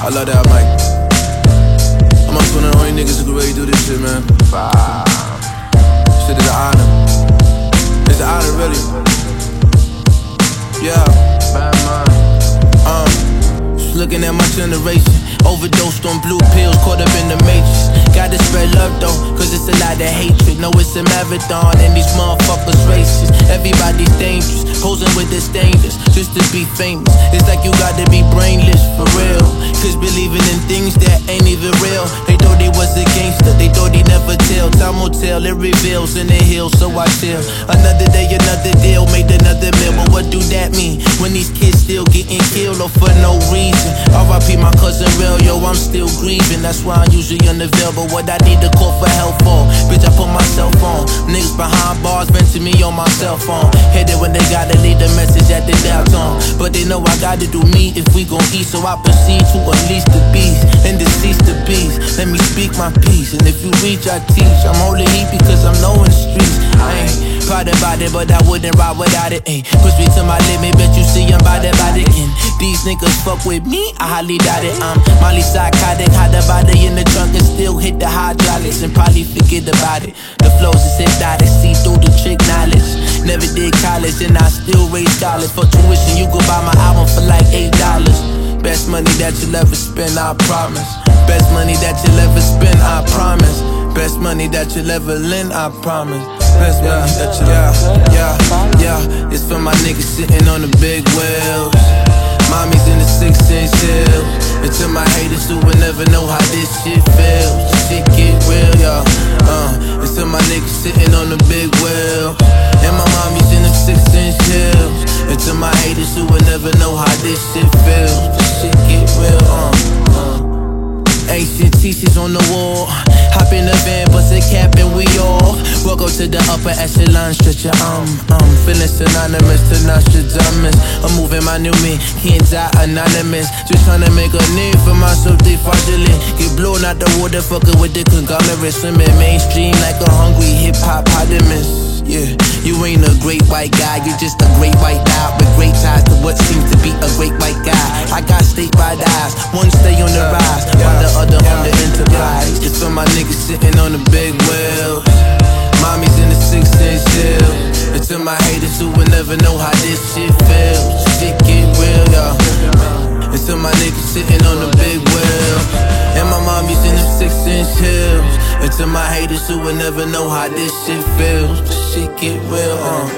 I love that mic. I'm also one of the only niggas who can really do this shit, man. Shit is an honor. It's an honor, really. Yeah. Just looking at my generation. Overdosed on blue pills, caught up in the matrix. Gotta spread love though, cause it's a lot of hatred. No, it's a marathon and these motherfuckers racist. Everybody's dangerous, posing with the strangers just to be famous. It's like you gotta be brainless for real, cause believing in things that ain't even real. They thought they was a gangster, they thought he never tell. Time will tell, it reveals in the hills, so I chill. Another day, another deal, made another meal. But what do that mean when these kids still getting killed or for no reason? R.I.P. my cousin real, yo, I'm still grieving. That's why I'm usually unavailable. What I need to call for help for, bitch, I put myself on. Niggas behind bars venting me on my cell phone. Hit it when they gotta leave the message at the dial tone. But they know I gotta do me if we gon' eat. So I proceed to unleash the beast and decease the beast. Let me speak my piece, and if you reach, I teach. I'm holding heat because I'm knowing the streets. I ain't proud about it, but I wouldn't ride without it. Push me to my limit, bet you see I'm about it again. These niggas fuck with me, I highly doubt it. I'm Molly psychotic, hide the body in the trunk and still hit the hydraulics and probably forget about it. The flows is hypnotic, see through the trick knowledge. Never did college and I still raise scholars. For tuition, you could buy my album for like $8. Best money that you'll ever spend, I promise. Best money that you'll ever spend, I promise. Best money that you'll ever lend, I promise. Best money that you'll yeah. It's for my niggas sitting on the big wheels. Mommy's in the 6-inch heels. And to my haters who will never know how this shit feels. This shit get real, y'all. It's to my niggas sitting on the big wheel. And my mommy's in the 6-inch heels. And to my haters who will never know how this shit feels. This shit get real, Ancient teachers on the wall. Hop in the van, bust a cap and we all walk up to the upper echelon, stretch your feeling synonymous to Nostradamus. I'm moving my new me, can't die anonymous. Just tryna make a name for myself, they fraudulent. Get blown out the water, fucking with the conglomerate. Swimming mainstream like a hungry hip-hop potamus. Yeah, you ain't a great white guy, you're just a great white guy with great ties to what seems to be a great white guy. I got statewide eyes, one stay on the rise, while the other on the enterprise. It's for my niggas sitting on the big wheel. Mommy's in the 6-inch hill. And to my haters who will never know how this shit feels. Shit get real, y'all. And to my niggas sitting on the big wheel. And my mommy's in the 6-inch hills. And to my haters who will never know how this shit feels. This shit get real,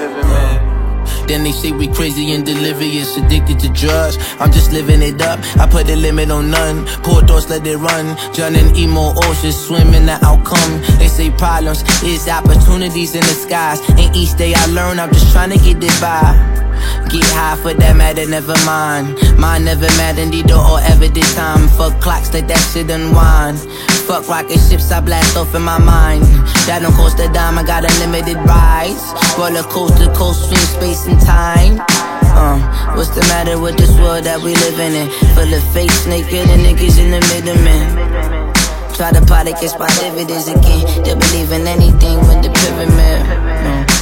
Then they say we crazy and delirious, addicted to drugs. I'm just living it up, I put a limit on none. Poor thoughts, let it run. Drowning emo oceans, swimming the outcome. They say problems is opportunities in the skies. And each day I learn, I'm just trying to get it by. Get high for that matter, never mind. Mine never mattered either or ever did time. Fuck clocks, let that shit unwind. Fuck rocket ships, I blast off in my mind. That don't cost a dime, I got unlimited rides. Roller coaster, coast swing, space and time. What's the matter with this world that we living in? Full of fakes, naked and niggas in the middle, man. Try to pot against my dividends again. They believe in anything with the pyramid.